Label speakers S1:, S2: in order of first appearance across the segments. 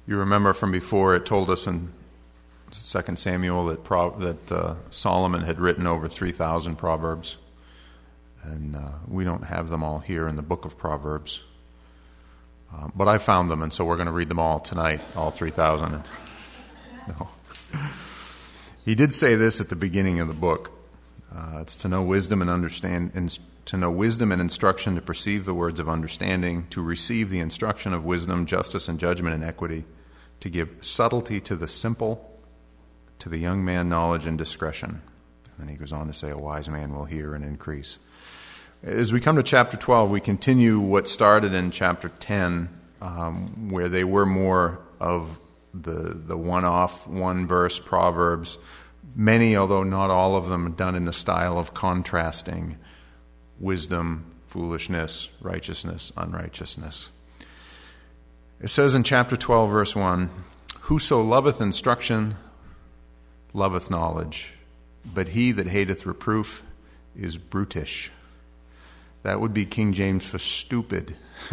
S1: You remember from before, it told us in 2 Samuel that Solomon had written over 3,000 Proverbs. And we don't have them all here in the book of Proverbs. But I found them, and so we're going to read them all tonight, all 3,000. No. He did say this at the beginning of the book. It's to know wisdom and to know wisdom and instruction, to perceive the words of understanding, to receive the instruction of wisdom, justice, and judgment and equity, to give subtlety to the simple, to the young man knowledge and discretion. And then he goes on to say, a wise man will hear and increase. As we come to chapter 12, we continue what started in chapter 10, where they were more of the one-off, one-verse Proverbs. Many, although not all of them, done in the style of contrasting wisdom, foolishness, righteousness, unrighteousness. It says in chapter 12, verse 1, whoso loveth instruction loveth knowledge, but he that hateth reproof is brutish. That would be King James for stupid.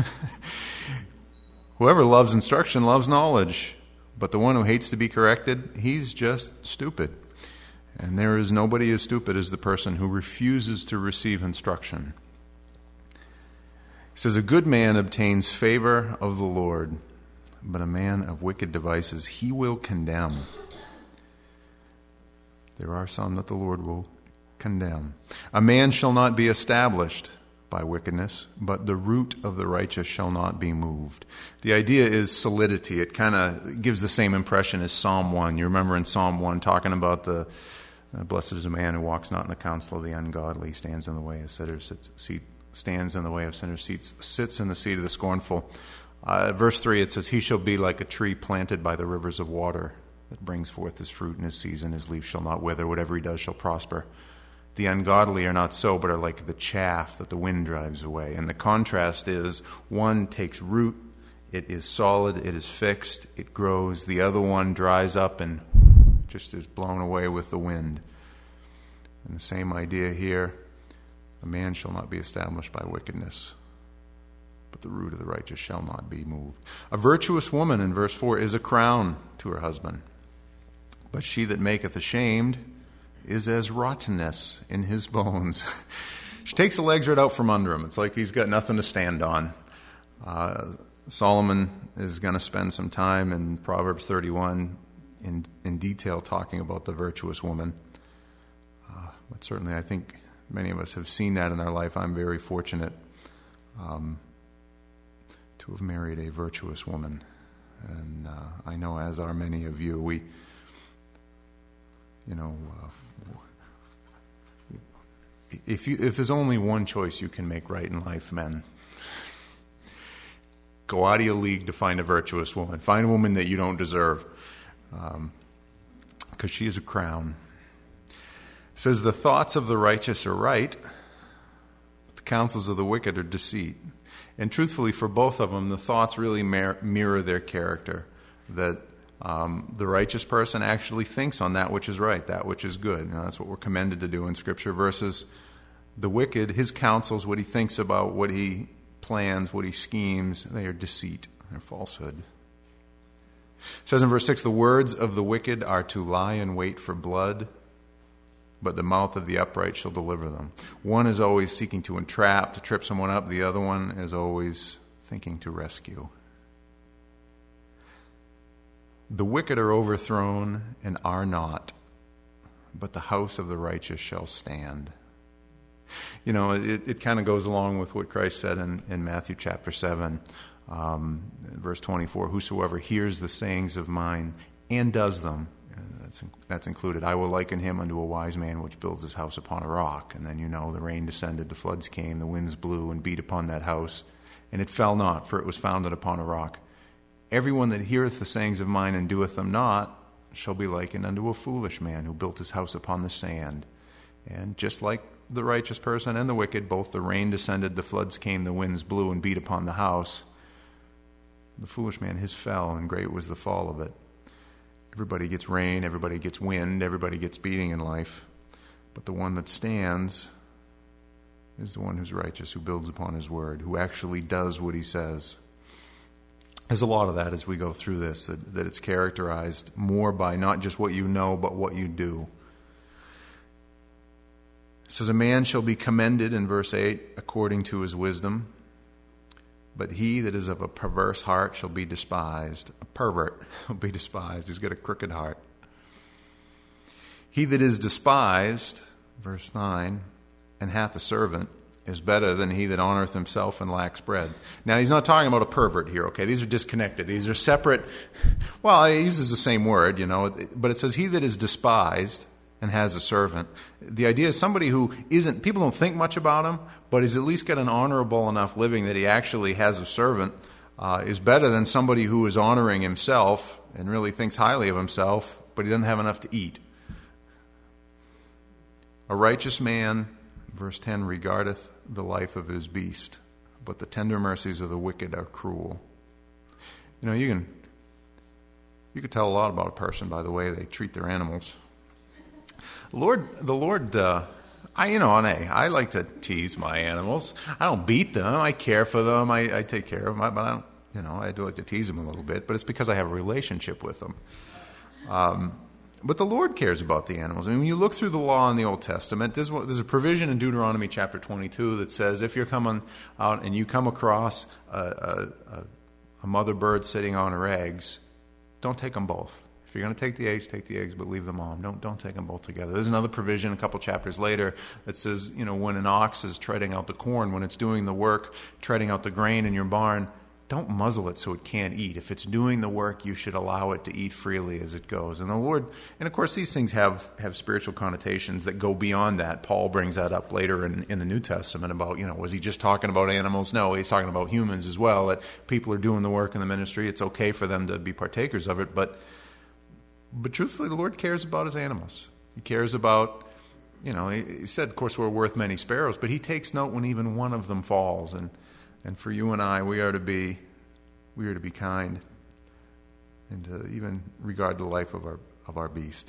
S1: Whoever loves instruction loves knowledge, but the one who hates to be corrected, he's just stupid. And there is nobody as stupid as the person who refuses to receive instruction. It says, a good man obtains favor of the Lord, but a man of wicked devices he will condemn. There are some that the Lord will condemn. A man shall not be established by wickedness, but the root of the righteous shall not be moved. The idea is solidity. It kind of gives the same impression as Psalm 1. You remember in Psalm 1 talking about the blessed is a man who walks not in the counsel of the ungodly, stands in the way of sinners, stands in the way of sinners, sits in the seat of the scornful. Verse 3, it says, he shall be like a tree planted by the rivers of water that brings forth his fruit in his season. His leaf shall not wither. Whatever he does shall prosper. The ungodly are not so, but are like the chaff that the wind drives away. And the contrast is, one takes root, it is solid, it is fixed, it grows. The other one dries up and just is blown away with the wind. And the same idea here, a man shall not be established by wickedness, but the root of the righteous shall not be moved. A virtuous woman, in verse 4, is a crown to her husband, but she that maketh ashamed is as rottenness in his bones. She takes the legs right out from under him. It's like he's got nothing to stand on. Solomon is going to spend some time in Proverbs 31 in detail talking about the virtuous woman. But certainly I think many of us have seen that in our life. I'm very fortunate to have married a virtuous woman. And I know, as are many of you, if there's only one choice you can make right in life, men, go out of your league to find a virtuous woman. Find a woman that you don't deserve, because she is a crown. It says, the thoughts of the righteous are right, but the counsels of the wicked are deceit. And truthfully, for both of them, the thoughts really mirror their character, that the righteous person actually thinks on that which is right, that which is good. Now, that's what we're commended to do in Scripture, versus the wicked, his counsels, what he thinks about, what he plans, what he schemes, they are deceit, they're falsehood. It says in verse 6, the words of the wicked are to lie in wait for blood, but the mouth of the upright shall deliver them. One is always seeking to entrap, to trip someone up. The other one is always thinking to rescue. The wicked are overthrown and are not, but the house of the righteous shall stand. You know, it kind of goes along with what Christ said in Matthew chapter 7, verse 24, whosoever hears the sayings of mine and does them, that's included, I will liken him unto a wise man which builds his house upon a rock. And then, the rain descended, the floods came, the winds blew and beat upon that house, and it fell not, for it was founded upon a rock. Everyone that heareth the sayings of mine and doeth them not shall be likened unto a foolish man who built his house upon the sand. And just like the righteous person and the wicked, both the rain descended, the floods came, the winds blew and beat upon the house. The foolish man, his fell, and great was the fall of it. Everybody gets rain, everybody gets wind, everybody gets beating in life. But the one that stands is the one who's righteous, who builds upon his word, who actually does what he says. There's a lot of that as we go through this, that it's characterized more by not just what you know, but what you do. It says, a man shall be commended, in verse 8, according to his wisdom, but he that is of a perverse heart shall be despised. A pervert will be despised. He's got a crooked heart. He that is despised, verse 9, and hath a servant, is better than he that honoreth himself and lacks bread. Now, he's not talking about a pervert here, okay? These are disconnected. These are separate. Well, he uses the same word, but it says he that is despised and has a servant. The idea is somebody who isn't, people don't think much about him, but he's at least got an honorable enough living that he actually has a servant, is better than somebody who is honoring himself and really thinks highly of himself, but he doesn't have enough to eat. A righteous man, verse 10, regardeth the life of his beast, but the tender mercies of the wicked are cruel. You can tell a lot about a person by the way they treat their animals. The Lord, I like to tease my animals. I don't beat them. I care for them. I take care of them. But I don't, I do like to tease them a little bit. But it's because I have a relationship with them. But the Lord cares about the animals. I mean, when you look through the law in the Old Testament, there's a provision in Deuteronomy chapter 22 that says if you're coming out and you come across a mother bird sitting on her eggs, don't take them both. If you're going to take the eggs, but leave them on. Don't take them both together. There's another provision a couple chapters later that says, when an ox is treading out the corn, when it's doing the work, treading out the grain in your barn, don't muzzle it so it can't eat. If it's doing the work, you should allow it to eat freely as it goes. And the Lord, and of course these things have spiritual connotations that go beyond that. Paul brings that up later in the New Testament about, was he just talking about animals? No, he's talking about humans as well, that people are doing the work in the ministry. It's okay for them to be partakers of it, but truthfully, the Lord cares about his animals. He cares about, he said, of course, we're worth many sparrows, but he takes note when even one of them falls. And for you and I, we are to be kind and to even regard the life of our beast.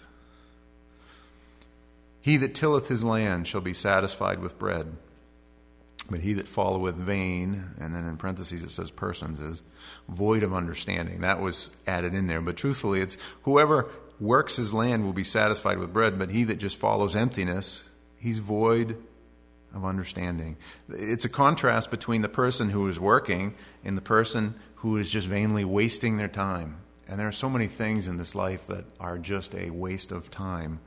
S1: He that tilleth his land shall be satisfied with bread, but he that followeth vain, and then in parentheses it says persons, is void of understanding. That was added in there. But truthfully, it's whoever works his land will be satisfied with bread, but he that just follows emptiness, he's void of understanding. It's a contrast between the person who is working and the person who is just vainly wasting their time. And there are so many things in this life that are just a waste of time.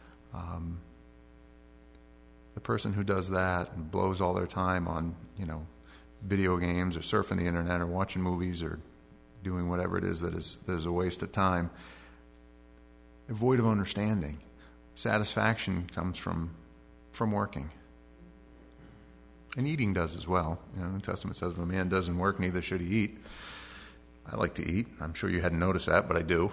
S1: The person who does that and blows all their time on, video games or surfing the internet or watching movies or doing whatever it is that is a waste of time, void of understanding. Satisfaction comes from working. And eating does as well. The New Testament says if a man doesn't work, neither should he eat. I like to eat. I'm sure you hadn't noticed that, but I do.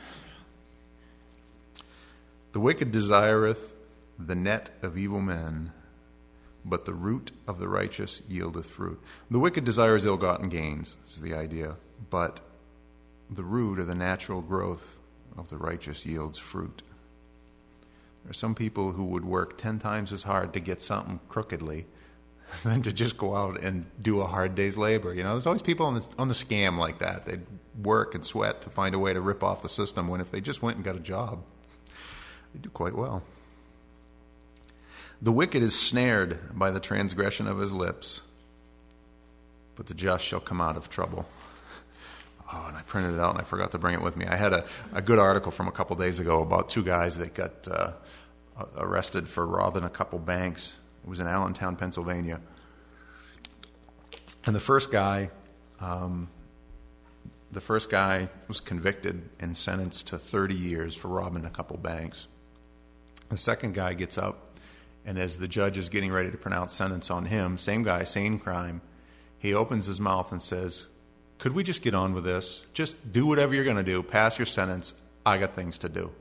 S1: The wicked desireth the net of evil men, but the root of the righteous yieldeth fruit. The wicked desires ill-gotten gains, is the idea, but the root or the natural growth of the righteous yields fruit. There are some people who would work 10 times as hard to get something crookedly than to just go out and do a hard day's labor. There's always people on the scam like that. They work and sweat to find a way to rip off the system, when if they just went and got a job, they do quite well. The wicked is snared by the transgression of his lips, but the just shall come out of trouble. Oh, and I printed it out and I forgot to bring it with me. I had a good article from a couple days ago about two guys that got arrested for robbing a couple banks. It was in Allentown, Pennsylvania. And the first guy was convicted and sentenced to 30 years for robbing a couple banks. The second guy gets up, and as the judge is getting ready to pronounce sentence on him, same guy, same crime, he opens his mouth and says, "Could we just get on with this? Just do whatever you're going to do. Pass your sentence. I got things to do."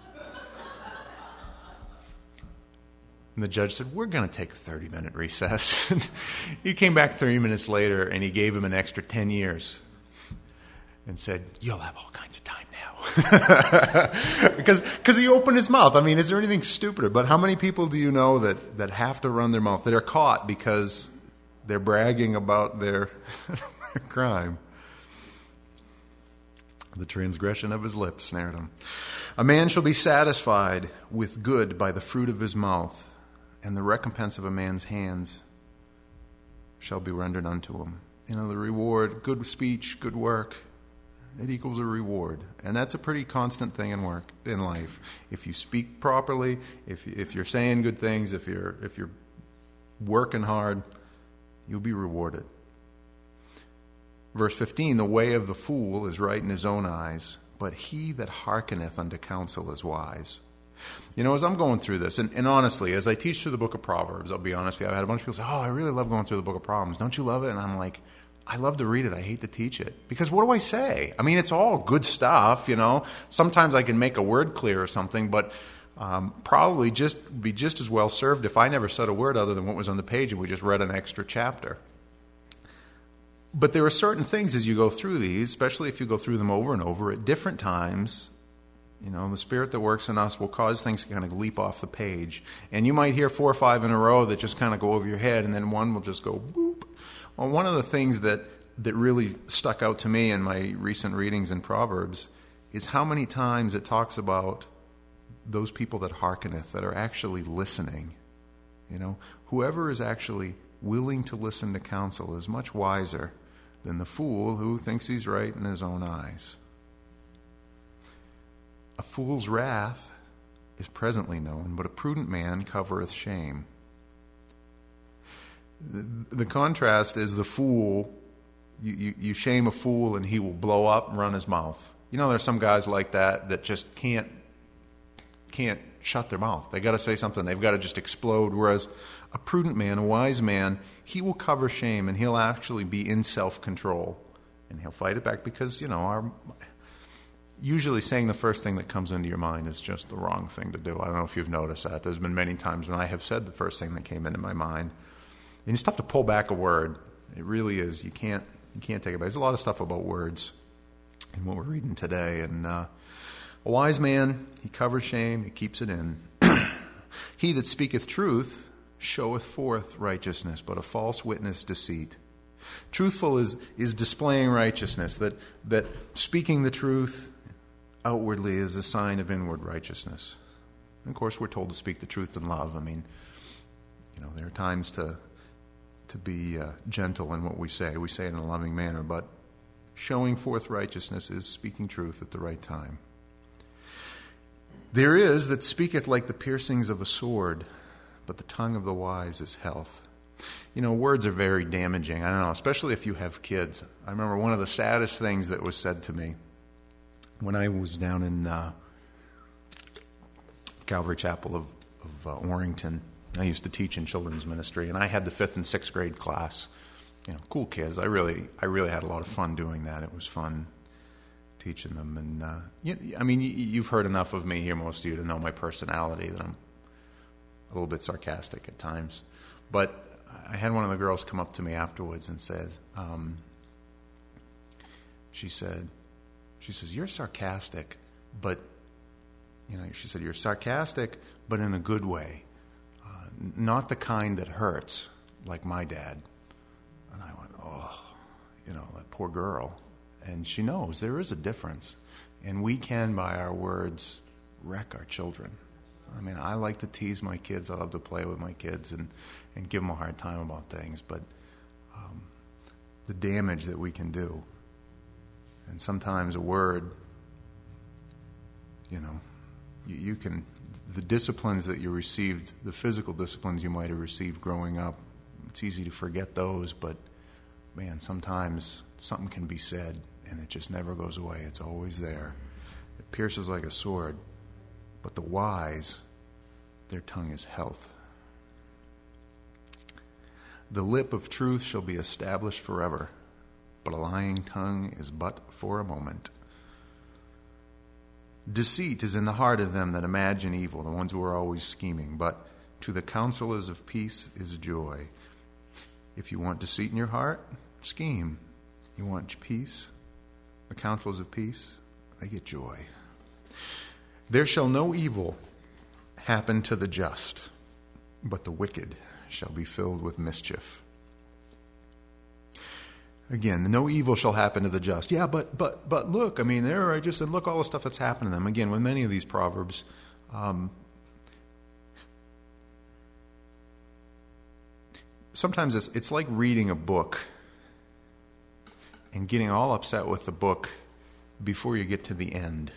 S1: And the judge said, "We're going to take a 30-minute recess." He came back 30 minutes later, and he gave him an extra 10 years and said, "You'll have all kinds of time now." Because he opened his mouth. I mean, is there anything stupider? But how many people do you know that have to run their mouth, that are caught because they're bragging about their crime? The transgression of his lips snared him. A man shall be satisfied with good by the fruit of his mouth, and the recompense of a man's hands shall be rendered unto him. The reward, good speech, good work, it equals a reward. And that's a pretty constant thing in life. If you speak properly, if you're saying good things, if you're working hard, you'll be rewarded. Verse 15, the way of the fool is right in his own eyes, but he that hearkeneth unto counsel is wise. As I'm going through this, and honestly, as I teach through the book of Proverbs, I'll be honest with you, I've had a bunch of people say, I really love going through the book of Proverbs. Don't you love it? And I'm like, I love to read it. I hate to teach it. Because what do I say? It's all good stuff, Sometimes I can make a word clear or something, but probably be just as well served if I never said a word other than what was on the page and we just read an extra chapter. But there are certain things as you go through these, especially if you go through them over and over at different times, the Spirit that works in us will cause things to kind of leap off the page. And you might hear 4 or 5 in a row that just kind of go over your head, and then one will just go boop. Well, one of the things that really stuck out to me in my recent readings in Proverbs is how many times it talks about those people that hearkeneth, that are actually listening. Whoever is actually willing to listen to counsel is much wiser than the fool who thinks he's right in his own eyes. A fool's wrath is presently known, but a prudent man covereth shame. The contrast is the fool, you shame a fool and he will blow up and run his mouth. There's some guys like that just can't shut their mouth. They got to say something. They've got to just explode. Whereas a prudent man, a wise man, he will cover shame and he'll actually be in self-control. And he'll fight it back because, usually saying the first thing that comes into your mind is just the wrong thing to do. I don't know if you've noticed that. There's been many times when I have said the first thing that came into my mind. And it's tough to pull back a word. It really is. You can't take it back. There's a lot of stuff about words in what we're reading today. And a wise man, he covers shame, he keeps it in. He that speaketh truth showeth forth righteousness, but a false witness deceit. Truthful is displaying righteousness, that speaking the truth outwardly is a sign of inward righteousness. And of course, we're told to speak the truth in love. There are times to be gentle in what we say. We say it in a loving manner, but showing forth righteousness is speaking truth at the right time. There is that speaketh like the piercings of a sword, but the tongue of the wise is health. Words are very damaging. I don't know, especially if you have kids. I remember one of the saddest things that was said to me when I was down in Calvary Chapel of Orrington. I used to teach in children's ministry, and I had the 5th and 6th grade class. Cool kids. I really had a lot of fun doing that. It was fun teaching them. And you've heard enough of me here, most of you, to know my personality, that I'm a little bit sarcastic at times. But I had one of the girls come up to me afterwards and says, she says, you're sarcastic, but, she said, you're sarcastic, but in a good way. Not the kind that hurts, like my dad. And I went, that poor girl. And she knows there is a difference. And we can, by our words, wreck our children. I like to tease my kids. I love to play with my kids and give them a hard time about things. But the damage that we can do. And sometimes a word, you can... The disciplines that you received, the physical disciplines you might have received growing up, it's easy to forget those, but man, sometimes something can be said and it just never goes away. It's always there. It pierces like a sword. But the wise, their tongue is health. The lip of truth shall be established forever, but a lying tongue is but for a moment. Deceit is in the heart of them that imagine evil, the ones who are always scheming, but to the counselors of peace is joy. If you want deceit in your heart, scheme. You want peace? The counselors of peace, they get joy. There shall no evil happen to the just, but the wicked shall be filled with mischief. Again, no evil shall happen to the just. Yeah, but look, I mean, I just said, look all the stuff that's happened to them. Again, with many of these proverbs, sometimes it's like reading a book and getting all upset with the book before you get to the end.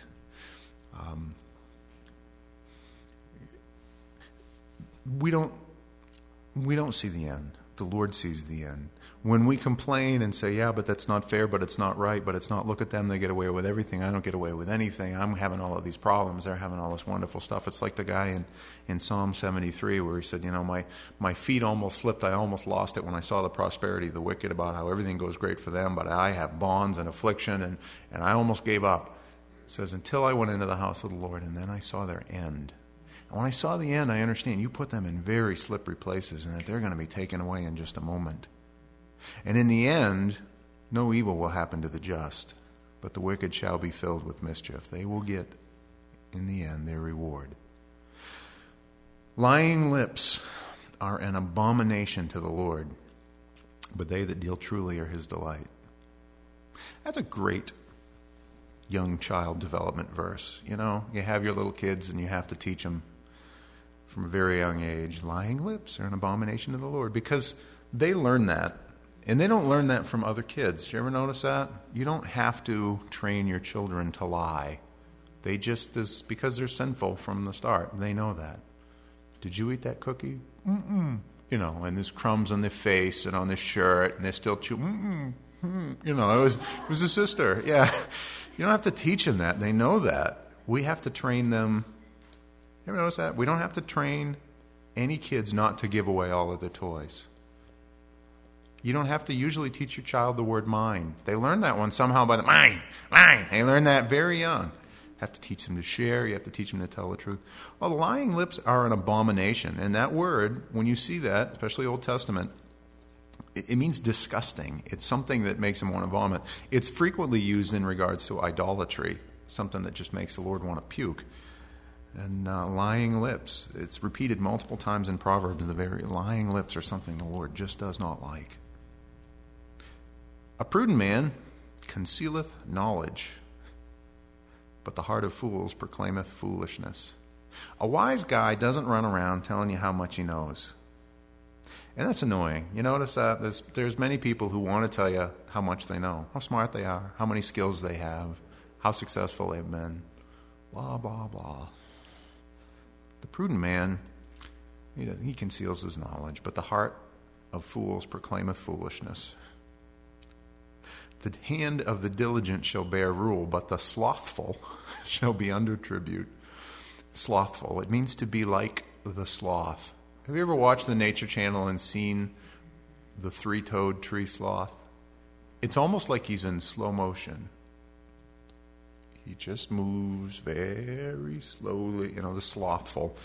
S1: We don't see the end. The Lord sees the end. When we complain and say, yeah, but that's not fair, but it's not right, but it's not, look at them, they get away with everything, I don't get away with anything, I'm having all of these problems, they're having all this wonderful stuff. It's like the guy in Psalm 73 where he said, my feet almost slipped, I almost lost it when I saw the prosperity of the wicked, about how everything goes great for them, but I have bonds and affliction, and I almost gave up. It says, until I went into the house of the Lord, and then I saw their end. And when I saw the end, I understand you put them in very slippery places, and that they're going to be taken away in just a moment. And in the end, no evil will happen to the just, but the wicked shall be filled with mischief. They will get, in the end, their reward. Lying lips are an abomination to the Lord, but they that deal truly are his delight. That's a great young child development verse. You have your little kids and you have to teach them from a very young age, lying lips are an abomination to the Lord, because they learn that. And they don't learn that from other kids. Do you ever notice that? You don't have to train your children to lie. They just, because they're sinful from the start, they know that. Did you eat that cookie? Mm-mm. And there's crumbs on their face and on their shirt, and they're still chewing. Mm-mm. It was a sister. Yeah. You don't have to teach them that. They know that. We have to train them. You ever notice that? We don't have to train any kids not to give away all of their toys. You don't have to usually teach your child the word mine. They learn that one somehow by the mine. They learn that very young. You have to teach them to share. You have to teach them to tell the truth. Well, lying lips are an abomination. And that word, when you see that, especially Old Testament, it means disgusting. It's something that makes them want to vomit. It's frequently used in regards to idolatry, something that just makes the Lord want to puke. And lying lips, it's repeated multiple times in Proverbs. The very lying lips are something the Lord just does not like. A prudent man concealeth knowledge, but the heart of fools proclaimeth foolishness. A wise guy doesn't run around telling you how much he knows. And that's annoying. You notice that there's many people who want to tell you how much they know, how smart they are, how many skills they have, how successful they've been, blah, blah, blah. The prudent man, he conceals his knowledge, but the heart of fools proclaimeth foolishness. The hand of the diligent shall bear rule, but the slothful shall be under tribute. Slothful, it means to be like the sloth. Have you ever watched the Nature Channel and seen the three-toed tree sloth? It's almost like he's in slow motion. He just moves very slowly, the slothful.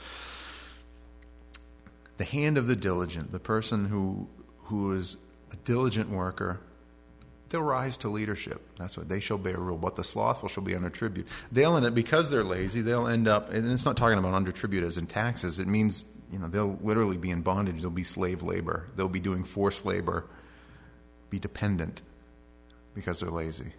S1: The hand of the diligent, the person who is a diligent worker, they'll rise to leadership. That's what they shall bear rule. But the slothful shall be under tribute. They'll end up, because they're lazy, they'll end up, and it's not talking about under tribute as in taxes. It means, they'll literally be in bondage. They'll be slave labor. They'll be doing forced labor, be dependent because they're lazy.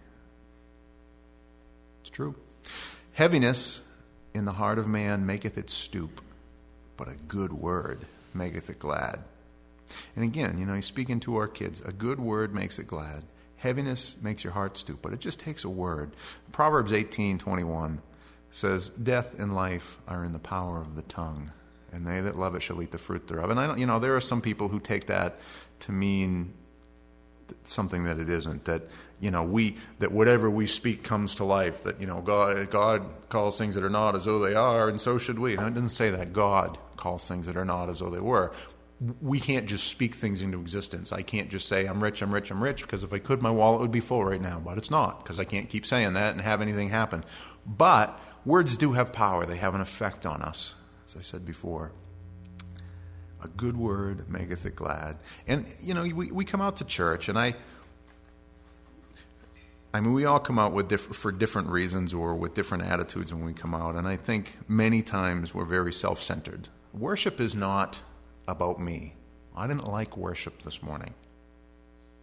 S1: It's true. Heaviness in the heart of man maketh it stoop, but a good word maketh it glad. And again, he's speaking to our kids. A good word makes it glad. Heaviness makes your heart stoop, but it just takes a word. Proverbs 18:21 says, death and life are in the power of the tongue, and they that love it shall eat the fruit thereof. And I don't, there are some people who take that to mean something that it isn't, that that whatever we speak comes to life, that God calls things that are not as though they are, and so should we. And it doesn't say that. God calls things that are not as though they were. We can't just speak things into existence. I can't just say I'm rich, because if I could, my wallet would be full right now, but it's not, because I can't keep saying that and have anything happen. But words do have power. They have an effect on us, as I said before. A good word maketh it glad. And, we come out to church, and I mean, we all come out for different reasons or with different attitudes when we come out, and I think many times we're very self-centered. Worship is not about me. I didn't like worship this morning.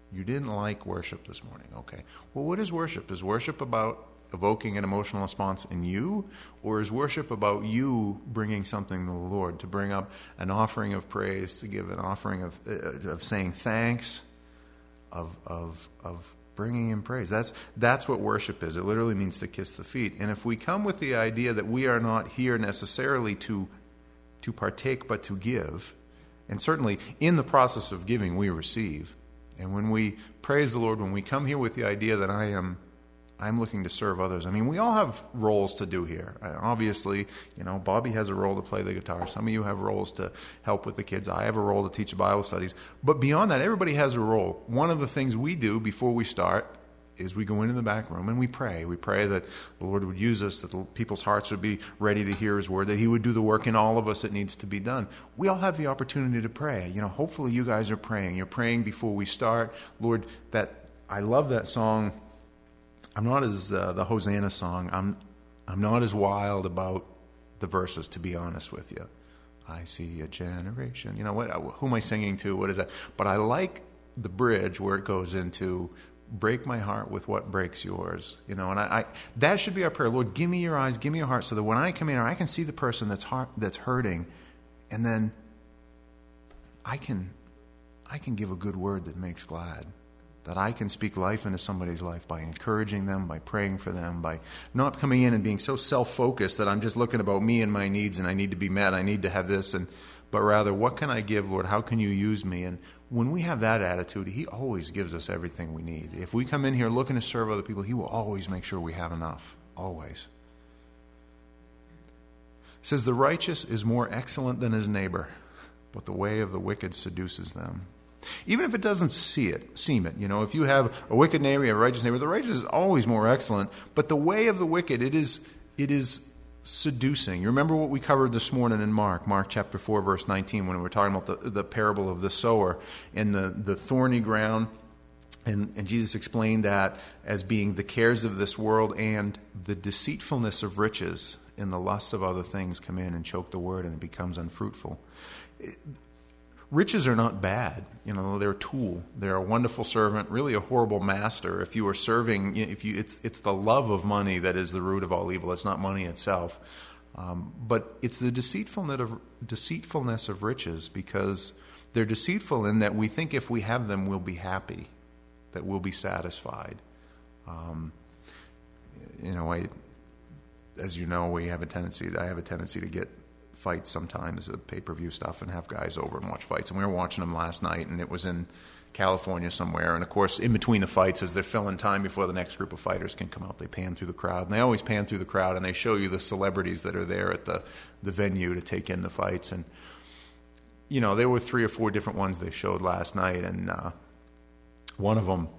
S1: You didn't like worship this morning. Okay. Well, what is worship? Is worship about evoking an emotional response in you? Or is worship about you bringing something to the Lord, to bring up an offering of praise, to give an offering of saying thanks, of bringing in praise? That's what worship is. It literally means to kiss the feet. And if we come with the idea that we are not here necessarily to partake, but to give, and certainly in the process of giving we receive. And when we praise the Lord, when we come here with the idea that I'm looking to serve others. I mean, we all have roles to do here. Obviously, Bobby has a role to play the guitar. Some of you have roles to help with the kids. I have a role to teach Bible studies. But beyond that, everybody has a role. One of the things we do before we start is we go into the back room and we pray. We pray that the Lord would use us, that the people's hearts would be ready to hear His word, that He would do the work in all of us that needs to be done. We all have the opportunity to pray. Hopefully you guys are praying. You're praying before we start. Lord, I love that song. I'm not as the Hosanna song. I'm not as wild about the verses, to be honest with you. I see a generation. Who am I singing to? What is that? But I like the bridge where it goes into break my heart with what breaks yours. And I that should be our prayer. Lord, give me your eyes, give me your heart, so that when I come in here, I can see the person that's hurting, and then I can give a good word that makes glad. That I can speak life into somebody's life by encouraging them, by praying for them, by not coming in and being so self-focused that I'm just looking about me and my needs and I need to be met, I need to have this, but rather, what can I give, Lord? How can you use me? And when we have that attitude, He always gives us everything we need. If we come in here looking to serve other people, He will always make sure we have enough. Always. It says, the righteous is more excellent than his neighbor, but the way of the wicked seduces them. Even if it doesn't seem it. If you have a wicked neighbor, you have a righteous neighbor, the righteous is always more excellent, but the way of the wicked, it is seducing. You remember what we covered this morning in Mark chapter 4, verse 19, when we were talking about the parable of the sower and the thorny ground, and Jesus explained that as being the cares of this world and the deceitfulness of riches and the lusts of other things come in and choke the word and it becomes unfruitful. Riches are not bad. They're a tool. They're a wonderful servant, really a horrible master. If you are serving, it's the love of money that is the root of all evil. It's not money itself. But it's the deceitfulness of riches, because they're deceitful in that we think if we have them, we'll be happy, that we'll be satisfied. As you know, I have a tendency to get fights sometimes, pay-per-view stuff, and have guys over and watch fights. And we were watching them last night, and it was in California somewhere. And of course, in between the fights, as they're filling time before the next group of fighters can come out, they pan through the crowd. And they always pan through the crowd, and they show you the celebrities that are there at the venue to take in the fights. And, there were 3 or 4 different ones they showed last night. And one of them,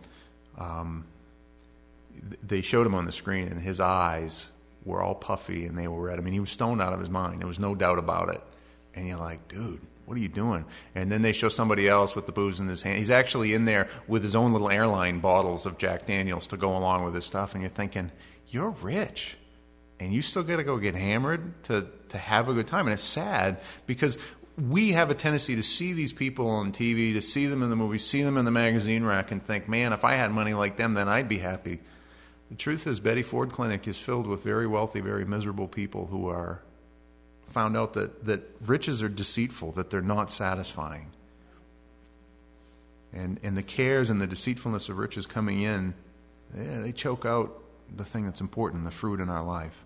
S1: they showed him on the screen, and his eyes were all puffy and they were red. I mean, he was stoned out of his mind. There was no doubt about it. And you're like, dude, what are you doing? And then they show somebody else with the booze in his hand. He's actually in there with his own little airline bottles of Jack Daniels to go along with his stuff. And you're thinking, you're rich and you still got to go get hammered to have a good time. And it's sad because we have a tendency to see these people on TV, to see them in the movies, see them in the magazine rack and think, man, if I had money like them, then I'd be happy. The truth is, Betty Ford Clinic is filled with very wealthy, very miserable people who are found out that riches are deceitful, that they're not satisfying. And the cares and the deceitfulness of riches coming in, they choke out the thing that's important, the fruit in our life.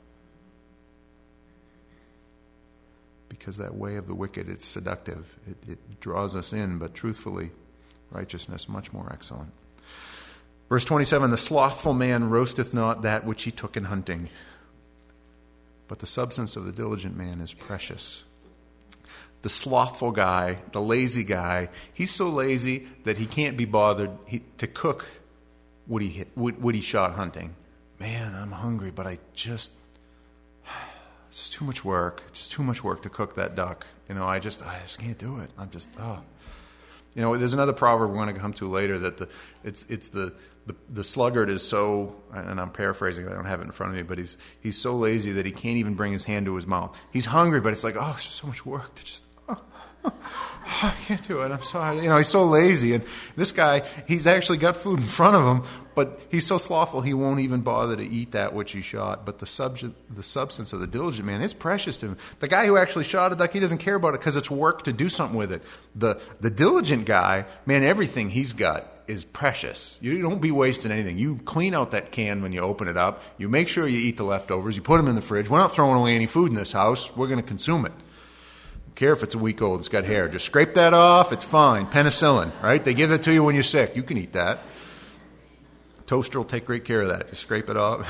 S1: Because that way of the wicked, it's seductive. It draws us in, but truthfully, righteousness much more excellent. Verse 27, the slothful man roasteth not that which he took in hunting, but the substance of the diligent man is precious. The slothful guy, the lazy guy, he's so lazy that he can't be bothered to cook what he shot hunting. Man, I'm hungry, but it's too much work. Just too much work to cook that duck. I just can't do it. There's another proverb we're going to come to later that the sluggard is so, and I'm paraphrasing, I don't have it in front of me, but he's so lazy that he can't even bring his hand to his mouth. He's hungry, but it's like, it's just so much work to just, I can't do it. I'm sorry. He's so lazy. And this guy, he's actually got food in front of him, but he's so slothful he won't even bother to eat that which he shot. But the substance of the diligent man is precious to him. The guy who actually shot a duck, he doesn't care about it because it's work to do something with it. The diligent guy, man, everything he's got is precious. You don't be wasting anything. You clean out that can when you open it up. You make sure you eat the leftovers. You put them in the fridge. We're not throwing away any food in this house. We're going to consume it. Care if it's a week old, it's got hair. Just scrape that off, it's fine. Penicillin, right? They give it to you when you're sick. You can eat that. Toaster will take great care of that. Just scrape it off.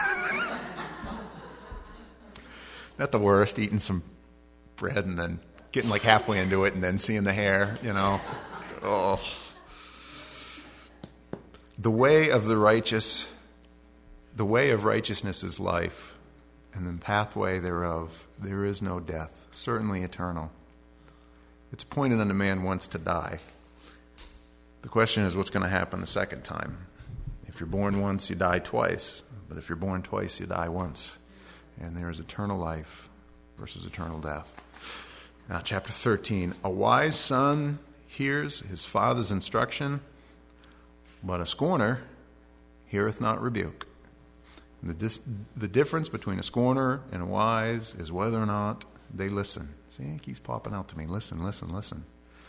S1: Not the worst, eating some bread and then getting like halfway into it and then seeing the hair, Oh. The way of righteousness is life, and the pathway thereof, there is no death, certainly eternal. It's appointed unto man once to die. The question is, what's going to happen the second time? If you're born once, you die twice. But if you're born twice, you die once. And there is eternal life versus eternal death. Now, chapter 13. A wise son hears his father's instruction, but a scorner heareth not rebuke. The difference between a scorner and a wise is whether or not they listen. See, it keeps popping out to me. Listen, listen, listen.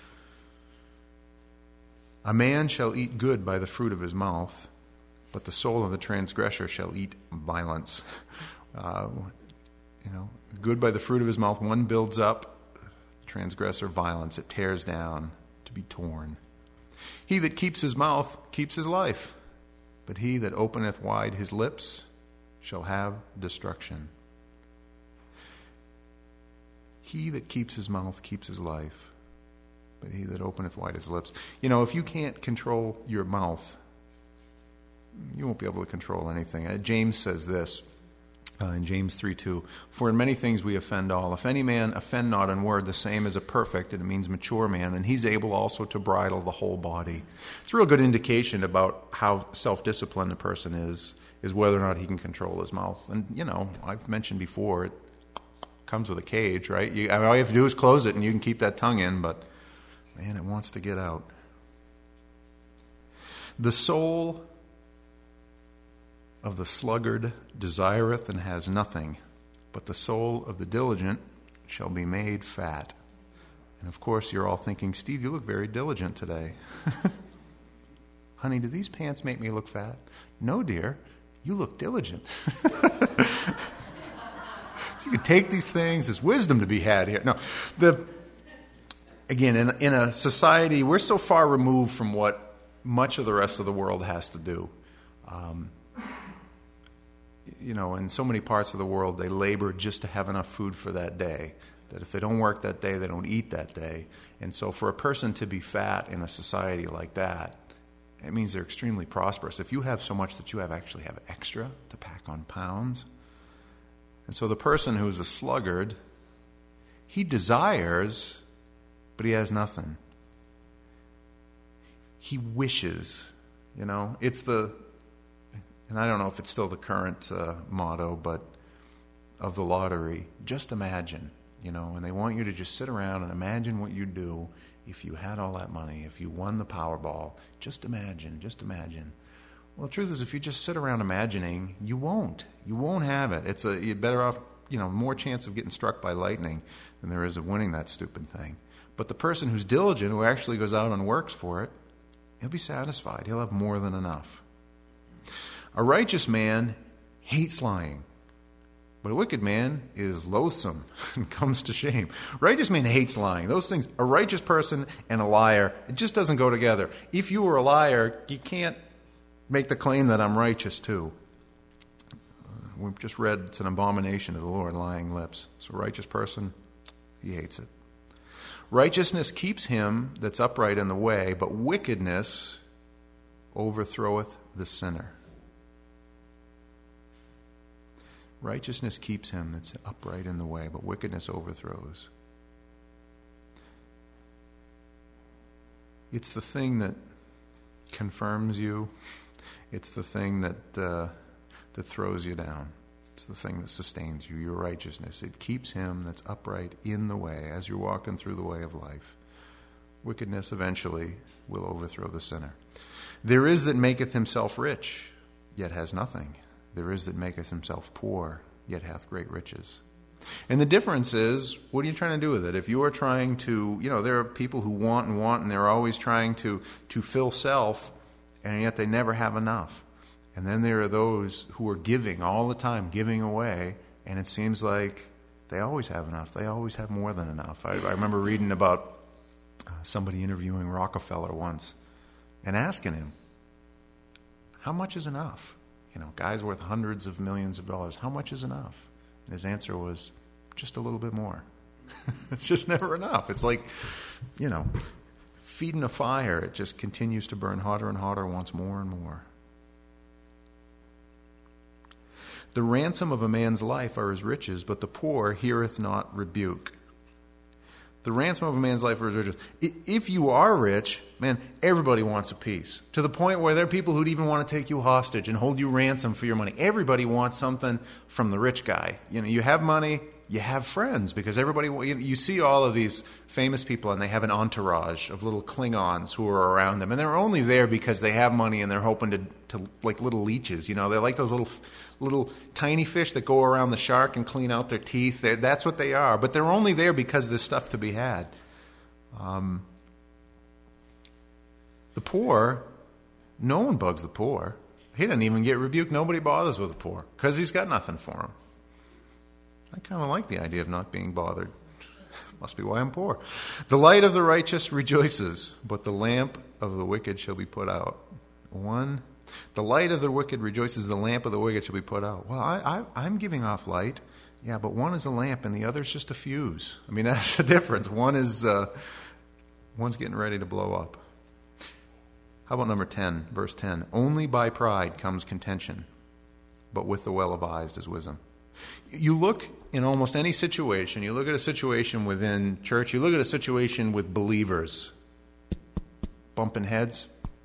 S1: A man shall eat good by the fruit of his mouth, but the soul of the transgressor shall eat violence. Good by the fruit of his mouth, one builds up, transgressor violence. It tears down, to be torn. He that keeps his mouth keeps his life, but he that openeth wide his lips shall have destruction. He that keeps his mouth keeps his life, but he that openeth wide his lips. If you can't control your mouth, you won't be able to control anything. James says this in James 3:2, for in many things we offend all. If any man offend not in word, the same is a perfect, and it means mature man, and he's able also to bridle the whole body. It's a real good indication about how self-disciplined a person is whether or not he can control his mouth. And, I've mentioned before, it comes with a cage, right? All you have to do is close it and you can keep that tongue in, but, man, it wants to get out. The soul of the sluggard desireth and has nothing, but the soul of the diligent shall be made fat. And, of course, you're all thinking, Steve, you look very diligent today. Honey, do these pants make me look fat? No, dear. You look diligent. So you can take these things. There's wisdom to be had here. No, again, in a society, we're so far removed from what much of the rest of the world has to do. In so many parts of the world, they labor just to have enough food for that day. That if they don't work that day, they don't eat that day. And so for a person to be fat in a society like that, it means they're extremely prosperous. If you have so much that you actually have extra to pack on pounds. And so the person who's a sluggard, he desires, but he has nothing. He wishes, it's and I don't know if it's still the current motto, but of the lottery, just imagine, and they want you to just sit around and imagine what you'd do if you had all that money, if you won the Powerball. Just imagine, just imagine. Well, the truth is, if you just sit around imagining, you won't have it. You're better off, more chance of getting struck by lightning than there is of winning that stupid thing. But the person who's diligent, who actually goes out and works for it, he'll be satisfied. He'll have more than enough. A righteous man hates lying, but a wicked man is loathsome and comes to shame. Righteous man hates lying. Those things, a righteous person and a liar, it just doesn't go together. If you were a liar, you can't make the claim that I'm righteous too. We've just read it's an abomination to the Lord, lying lips. So a righteous person, he hates it. Righteousness keeps him that's upright in the way, but wickedness overthroweth the sinner. Righteousness keeps him that's upright in the way, but wickedness overthrows. It's the thing that confirms you. It's the thing that throws you down. It's the thing that sustains you, your righteousness. It keeps him that's upright in the way as you're walking through the way of life. Wickedness eventually will overthrow the sinner. There is that maketh himself rich, yet has nothing. There is that maketh himself poor, yet hath great riches. And the difference is, what are you trying to do with it? If you are trying to, there are people who want, and they're always trying to fill self, and yet they never have enough. And then there are those who are giving all the time, giving away, and it seems like they always have enough. They always have more than enough. I remember reading about somebody interviewing Rockefeller once and asking him, how much is enough? Guys worth hundreds of millions of dollars. How much is enough? And his answer was, just a little bit more. It's just never enough. It's like, feeding a fire. It just continues to burn hotter and hotter, wants more and more. The ransom of a man's life are his riches, but the poor heareth not rebuke. The ransom of a man's life are his riches. If you are rich, man, everybody wants a piece. To the point where there are people who'd even want to take you hostage and hold you ransom for your money. Everybody wants something from the rich guy. You have money, you have friends, because everybody, you see all of these famous people and they have an entourage of little Klingons who are around them. And they're only there because they have money and they're hoping to like little leeches. They're like those little tiny fish that go around the shark and clean out their teeth. That's what they are. But they're only there because there's stuff to be had. The poor, no one bugs the poor. He doesn't even get rebuked. Nobody bothers with the poor because he's got nothing for him. I kind of like the idea of not being bothered. Must be why I'm poor. The light of the righteous rejoices, but the lamp of the wicked shall be put out. The light of the wicked rejoices, the lamp of the wicked shall be put out. Well, I'm giving off light. Yeah, but one is a lamp and the other is just a fuse. I mean, that's the difference. One's getting ready to blow up. How about number 10, verse 10? Only by pride comes contention, but with the well-advised is wisdom. You look in almost any situation, you look at a situation within church, you look at a situation with believers, bumping heads.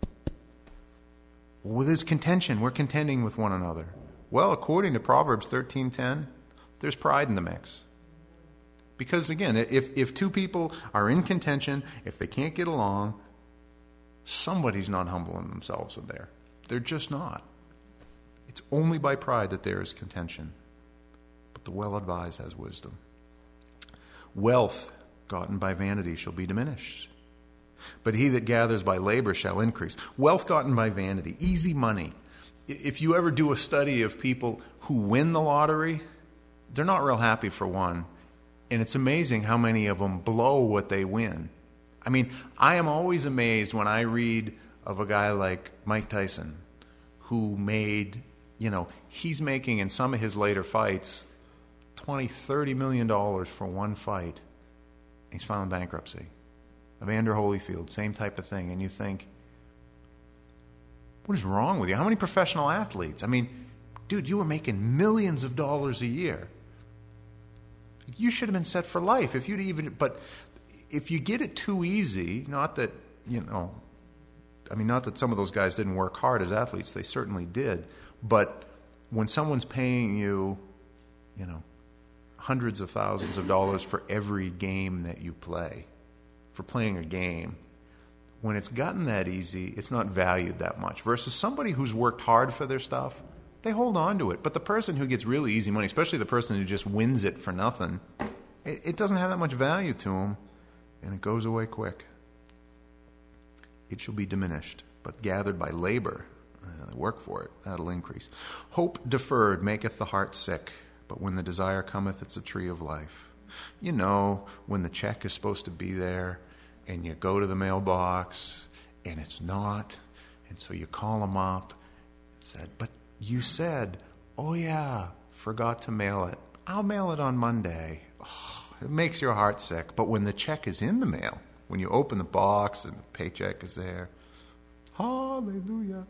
S1: Well, there's contention. We're contending with one another. Well, according to Proverbs 13:10, there's pride in the mix. Because again, if two people are in contention, if they can't get along, somebody's not humbling themselves in there. They're just not. It's only by pride that there is contention. But the well-advised has wisdom. Wealth gotten by vanity shall be diminished, but he that gathers by labor shall increase. Wealth gotten by vanity, easy money. If you ever do a study of people who win the lottery, they're not real happy for one. And it's amazing how many of them blow what they win. I mean, I am always amazed when I read of a guy like Mike Tyson who made, he's making in some of his later fights $20, $30 million for one fight. He's filing bankruptcy. Evander Holyfield, same type of thing. And you think, what is wrong with you? How many professional athletes? I mean, dude, you were making millions of dollars a year. You should have been set for life. But if you get it too easy, not that some of those guys didn't work hard as athletes, they certainly did. But when someone's paying you, hundreds of thousands of dollars for every game that you play, for playing a game, when it's gotten that easy, it's not valued that much. Versus somebody who's worked hard for their stuff, they hold on to it. But the person who gets really easy money, especially the person who just wins it for nothing, it doesn't have that much value to them, and it goes away quick. It shall be diminished, but gathered by labor, work for it, that'll increase. Hope deferred maketh the heart sick, but when the desire cometh, it's a tree of life. When the check is supposed to be there, and you go to the mailbox, and it's not, and so you call them up and said, but you said, oh yeah, forgot to mail it. I'll mail it on Monday. Oh, it makes your heart sick. But when the check is in the mail, when you open the box and the paycheck is there, hallelujah.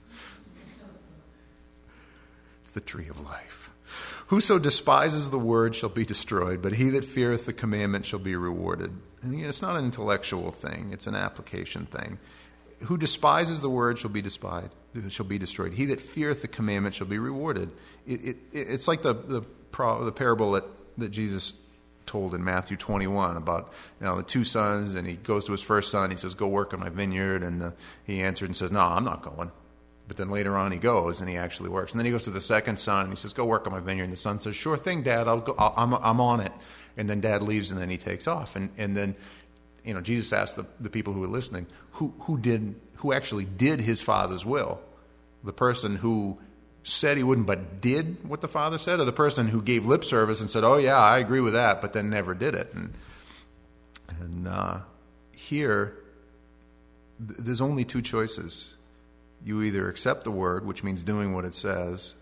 S1: It's the tree of life. Whoso despises the word shall be destroyed, but he that feareth the commandment shall be rewarded. And it's not an intellectual thing, it's an application thing. who despises the word shall be despised, shall be destroyed. He that feareth the commandment shall be rewarded. It's like the parable that Jesus told in Matthew 21 about the two sons, and he goes to his first son. He says, "Go work on my vineyard," and he answered and says, "No, I'm not going." But then later on he goes and he actually works. And then he goes to the second son and he says, "Go work on my vineyard." And the son says, "Sure thing, Dad. I'll go. I'm on it." And then Dad leaves and then he takes off. And then Jesus asked the people who were listening, who actually did his Father's will? The person who said he wouldn't but did what the Father said, or the person who gave lip service and said, "Oh yeah, I agree with that," but then never did it? And here, there's only two choices. You either accept the word, which means doing what it says,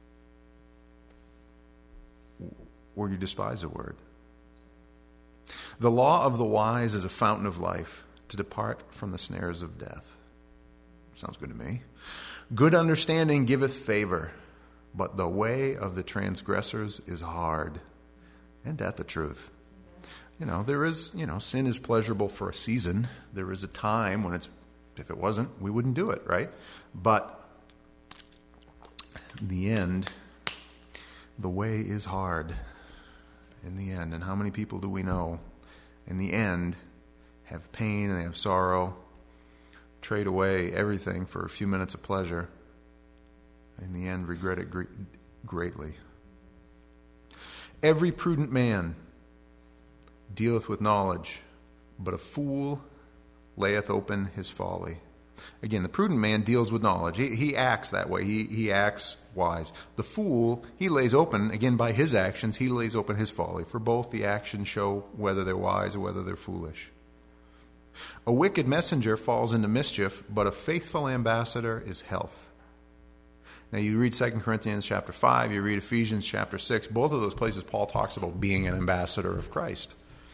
S1: or you despise the word. The law of the wise is a fountain of life, to depart from the snares of death. Sounds good to me. Good understanding giveth favor, but the way of the transgressors is hard. Ain't that the truth? There is, sin is pleasurable for a season. There is a time when if it wasn't, we wouldn't do it, right? But in the end, the way is hard. In the end, and how many people do we know in the end have pain and they have sorrow, trade away everything for a few minutes of pleasure, in the end regret it greatly. Every prudent man dealeth with knowledge, but a fool layeth open his folly. Again, the prudent man deals with knowledge. He acts that way. He acts wise. The fool, he lays open, again by his actions, he lays open his folly. For both the actions show whether they're wise or whether they're foolish. A wicked messenger falls into mischief, but a faithful ambassador is health. Now you read 2 Corinthians chapter 5, you read Ephesians chapter 6. Both of those places Paul talks about being an ambassador of Christ.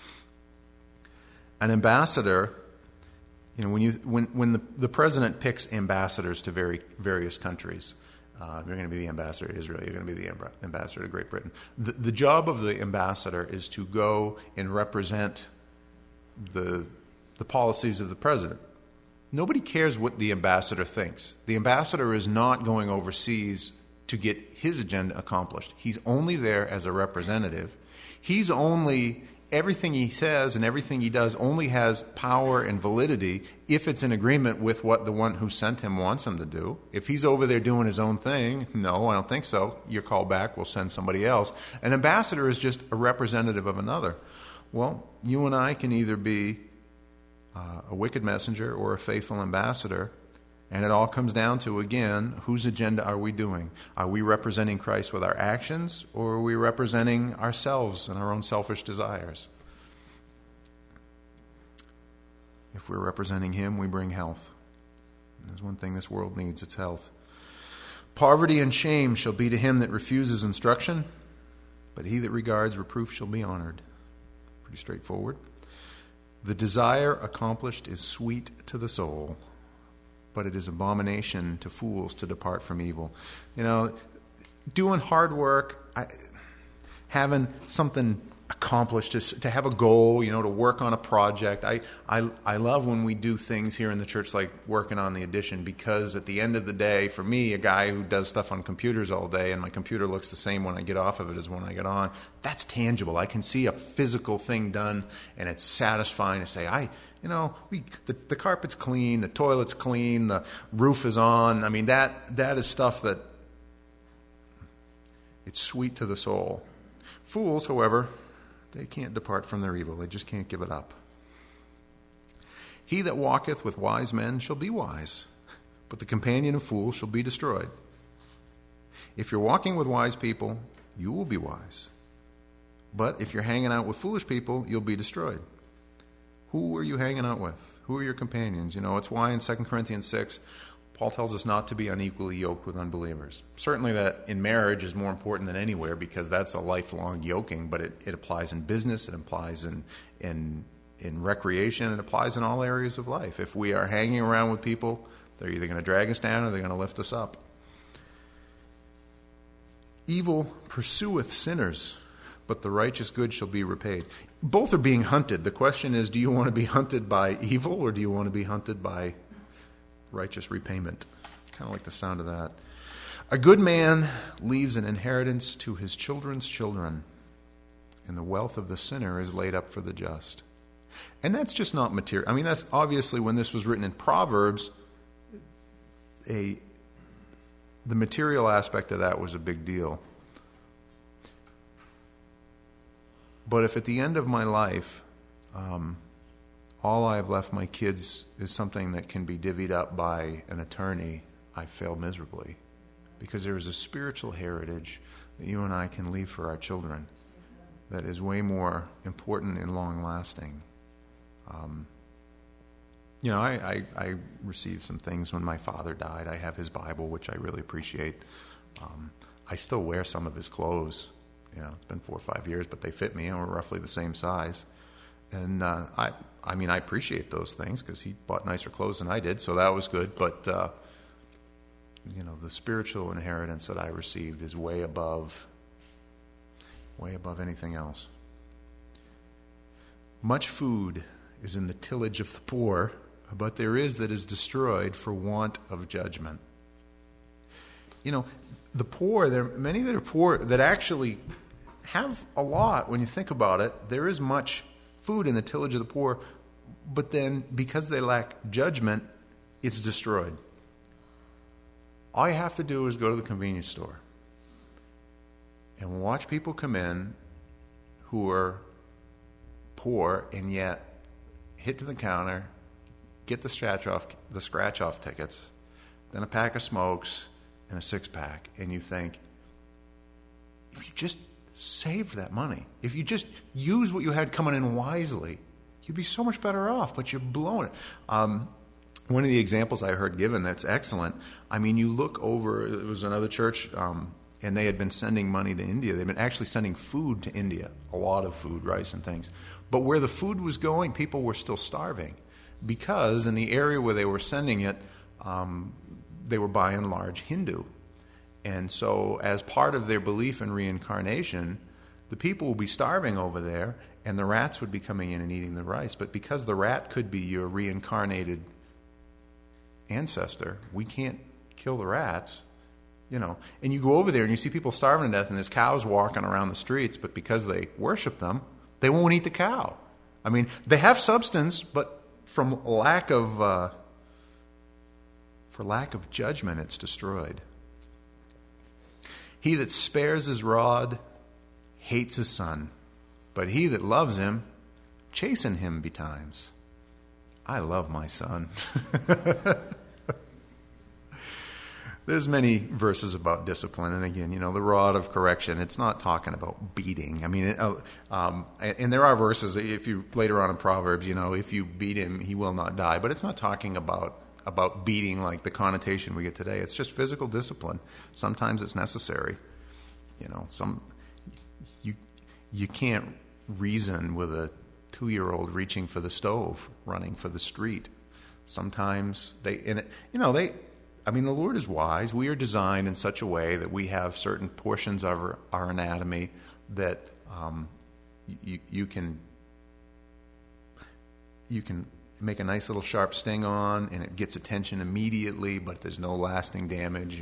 S1: An ambassador, when the president picks ambassadors to various countries, you're going to be the ambassador to Israel, you're going to be the ambassador to Great Britain. The job of the ambassador is to go and represent the policies of the president. Nobody cares what the ambassador thinks. The ambassador is not going overseas to get his agenda accomplished. He's only there as a representative. Everything he says and everything he does only has power and validity if it's in agreement with what the one who sent him wants him to do. If he's over there doing his own thing, no, I don't think so. You're called back, we'll send somebody else. An ambassador is just a representative of another. Well, you and I can either be a wicked messenger or a faithful ambassador, and it all comes down to, again, whose agenda are we doing? Are we representing Christ with our actions, or are we representing ourselves and our own selfish desires? If we're representing him, we bring health. And there's one thing this world needs, it's health. Poverty and shame shall be to him that refuses instruction, but he that regards reproof shall be honored. Pretty straightforward. The desire accomplished is sweet to the soul, but it is abomination to fools to depart from evil. Doing hard work, having something accomplished, to have a goal, to work on a project. I love when we do things here in the church like working on the addition, because at the end of the day, for me, a guy who does stuff on computers all day and my computer looks the same when I get off of it as when I get on, that's tangible. I can see a physical thing done and it's satisfying to say, the carpet's clean, the toilet's clean, the roof is on. I mean, that is stuff that it's sweet to the soul. Fools, however, they can't depart from their evil. They just can't give it up. He that walketh with wise men shall be wise, but the companion of fools shall be destroyed. If you're walking with wise people, you will be wise. But if you're hanging out with foolish people, you'll be destroyed. Who are you hanging out with? Who are your companions? It's why in 2 Corinthians 6, Paul tells us not to be unequally yoked with unbelievers. Certainly that in marriage is more important than anywhere, because that's a lifelong yoking, but it applies in business, it applies in recreation, it applies in all areas of life. If we are hanging around with people, they're either going to drag us down or they're going to lift us up. Evil pursueth sinners, but the righteous good shall be repaid. Both are being hunted. The question is, do you want to be hunted by evil or do you want to be hunted by righteous repayment. Kind of like the sound of that. A good man leaves an inheritance to his children's children, and the wealth of the sinner is laid up for the just. And that's just not material. I mean, that's obviously, when this was written in Proverbs, the material aspect of that was a big deal. But if at the end of my life, all I have left my kids is something that can be divvied up by an attorney, I failed miserably. Because there is a spiritual heritage that you and I can leave for our children that is way more important and long-lasting. I received some things when my father died. I have his Bible, which I really appreciate. I still wear some of his clothes. It's been 4 or 5 years, but they fit me, and we're roughly the same size. And I appreciate those things because he bought nicer clothes than I did, so that was good. But the spiritual inheritance that I received is way above anything else. Much food is in the tillage of the poor, but there is that is destroyed for want of judgment. The poor, there are many that are poor that actually have a lot when you think about it. There is much food in the tillage of the poor, but then because they lack judgment, it's destroyed. All you have to do is go to the convenience store and watch people come in who are poor and yet hit to the counter, get the scratch off tickets, then a pack of smokes and a 6-pack, and you think, if you just saved that money, if you just used what you had coming in wisely, you'd be so much better off, but you're blowing it. One of the examples I heard given that's excellent, you look over, it was another church, and they had been sending money to India. They'd been actually sending food to India, a lot of food, rice and things. But where the food was going, people were still starving because in the area where they were sending it, they were by and large Hindu. And so as part of their belief in reincarnation, the people would be starving over there and the rats would be coming in and eating the rice. But because the rat could be your reincarnated ancestor, we can't kill the rats, And you go over there and you see people starving to death and there's cows walking around the streets, but because they worship them, they won't eat the cow. They have substance, but for lack of judgment, it's destroyed. He that spares his rod hates his son, but he that loves him chasten him betimes. I love my son. There's many verses about discipline, and again, the rod of correction. It's not talking about beating. And there are verses. If you later on in Proverbs, if you beat him, he will not die. But it's not talking about beating like the connotation we get today. It's just physical discipline. Sometimes it's necessary. You can't reason with a 2-year-old reaching for the stove, running for the street. Sometimes the Lord is wise. We are designed in such a way that we have certain portions of our anatomy that you can make a nice little sharp sting on, and it gets attention immediately, but there's no lasting damage.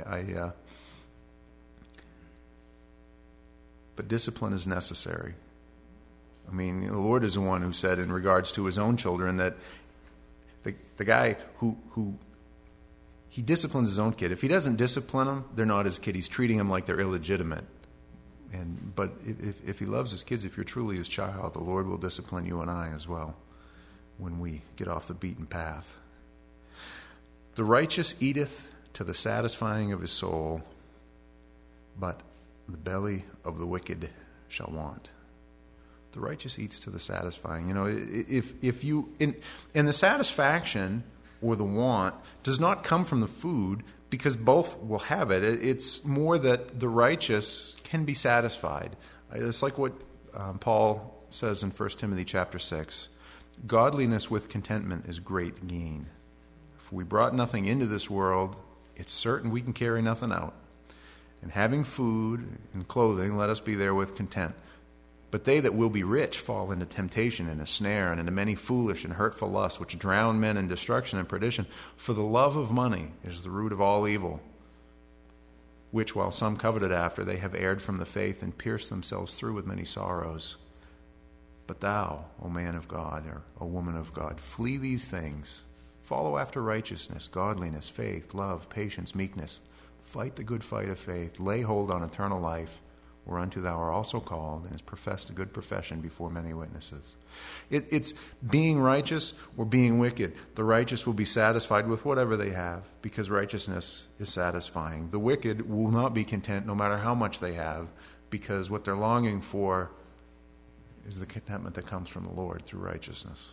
S1: But discipline is necessary. The Lord is the one who said in regards to his own children that the guy who he disciplines his own kid. If he doesn't discipline them, they're not his kid. He's treating them like they're illegitimate. But if he loves his kids, if you're truly his child, the Lord will discipline you and I as well when we get off the beaten path. The righteous eateth to the satisfying of his soul, but the belly of the wicked shall want. The righteous eats to the satisfying. If you in the satisfaction or the want does not come from the food, because both will have it. It's more that the righteous can be satisfied. It's like what Paul says in 1 Timothy chapter 6. Godliness with contentment is great gain. If we brought nothing into this world, it's certain we can carry nothing out. And having food and clothing, let us be there with content. But they that will be rich fall into temptation and a snare, and into many foolish and hurtful lusts, which drown men in destruction and perdition. For the love of money is the root of all evil, which, while some coveted after, they have erred from the faith and pierced themselves through with many sorrows. But thou, O man of God, or O woman of God, flee these things. Follow after righteousness, godliness, faith, love, patience, meekness. Fight the good fight of faith. Lay hold on eternal life, whereunto thou art also called, and hast professed a good profession before many witnesses. It's being righteous or being wicked. The righteous will be satisfied with whatever they have, because righteousness is satisfying. The wicked will not be content no matter how much they have, because what they're longing for is the contentment that comes from the Lord through righteousness.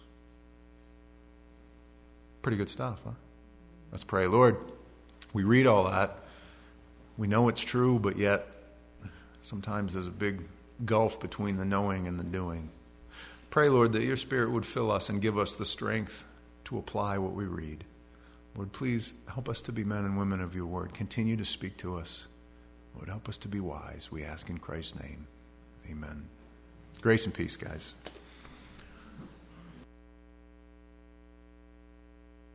S1: Pretty good stuff, huh? Let's pray. Lord, we read all that. We know it's true, but yet sometimes there's a big gulf between the knowing and the doing. Pray, Lord, that your Spirit would fill us and give us the strength to apply what we read. Lord, please help us to be men and women of your word. Continue to speak to us. Lord, help us to be wise. We ask in Christ's name. Amen. Grace and peace, guys.